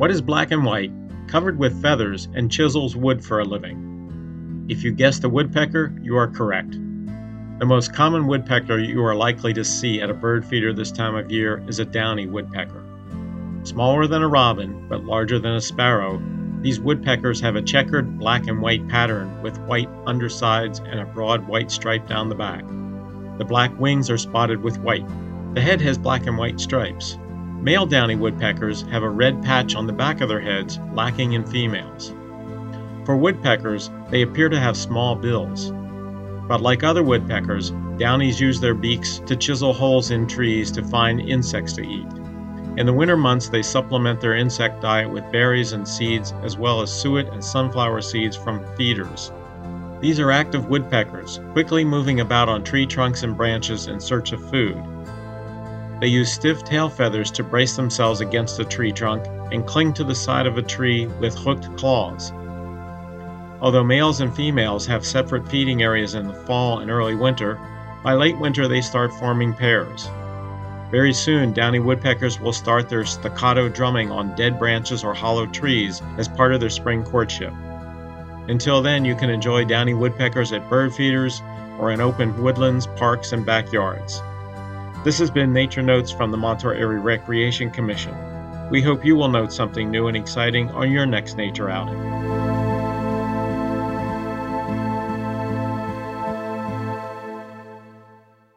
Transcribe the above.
What is black and white, covered with feathers, and chisels wood for a living? If you guessed a woodpecker, you are correct. The most common woodpecker you are likely to see at a bird feeder this time of year is a downy woodpecker. Smaller than a robin, but larger than a sparrow, these woodpeckers have a checkered black and white pattern with white undersides and a broad white stripe down the back. The black wings are spotted with white. The head has black and white stripes. Male downy woodpeckers have a red patch on the back of their heads, lacking in females. For woodpeckers, they appear to have small bills. But like other woodpeckers, downies use their beaks to chisel holes in trees to find insects to eat. In the winter months, they supplement their insect diet with berries and seeds, as well as suet and sunflower seeds from feeders. These are active woodpeckers, quickly moving about on tree trunks and branches in search of food. They use stiff tail feathers to brace themselves against a tree trunk and cling to the side of a tree with hooked claws. Although males and females have separate feeding areas in the fall and early winter, by late winter they start forming pairs. Very soon, downy woodpeckers will start their staccato drumming on dead branches or hollow trees as part of their spring courtship. Until then, you can enjoy downy woodpeckers at bird feeders or in open woodlands, parks, and backyards. This has been Nature Notes from the Montour Area Recreation Commission. We hope you will note something new and exciting on your next nature outing.